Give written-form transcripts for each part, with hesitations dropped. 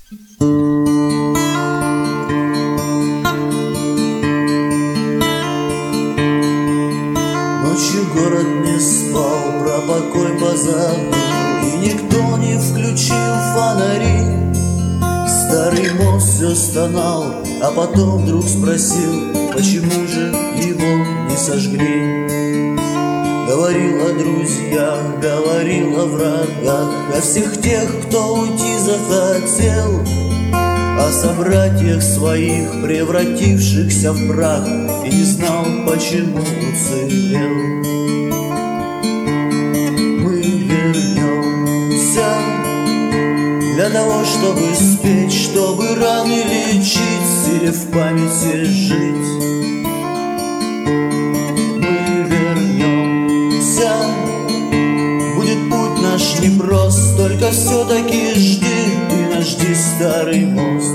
Ночью город не спал, про покой позабыл, и никто не включил фонари. Старый мост все стонал, а потом вдруг спросил, почему же его не сожгли. Говорил о друзьях, говорил о врагах, о всех тех, кто уйти захотел, о собратьях своих, превратившихся в прах, и не знал, почему уцелел. Мы вернемся для того, чтобы спеть, чтобы раны лечить или в памяти жить. Мы вернемся, будет путь наш непрост, только все-таки жди, ты наш жди, старый мост.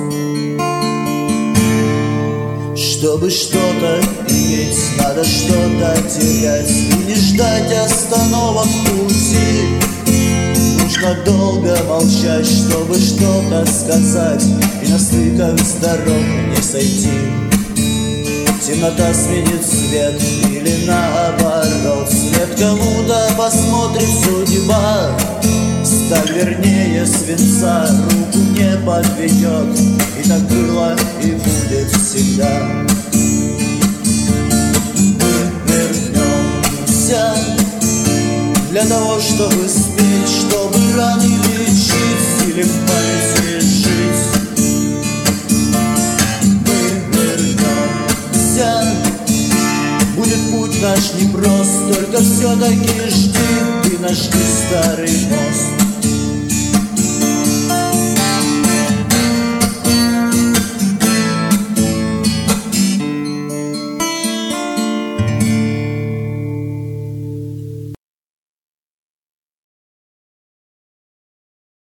Чтобы что-то иметь, надо что-то терять, и не ждать остановок в пути. Нужно долго молчать, чтобы что-то сказать, и на стыках с дорог не сойти. Темнота сменит свет или наоборот, свет кому-то посмотрит судьба. Сталь вернее свинца руку не подведет, и так было и будет всегда. Мы вернемся для того, чтобы спеть, чтобы раны лечить или в памяти жить. Мы вернемся, будет путь наш непрост, только все-таки жди, ты наш старый мост.